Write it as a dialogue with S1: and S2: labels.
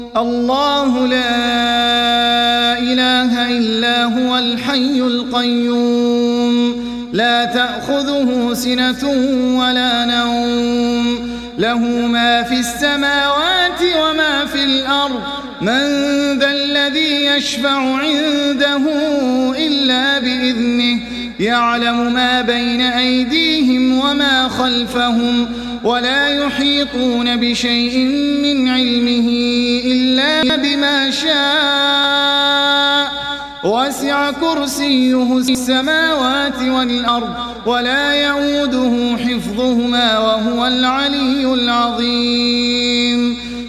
S1: الله لا إله إلا هو الحي القيوم لا تأخذه سنة ولا نوم له ما في السماوات وما في الأرض من ذا الذي يشفع عنده إلا بإذنه يعلم ما بين أيديهم وما خلفهم ولا يحيطون بشيء من علمه إلا بما شاء وسع كرسيه السماوات والأرض ولا يؤوده حفظهما وهو العلي العظيم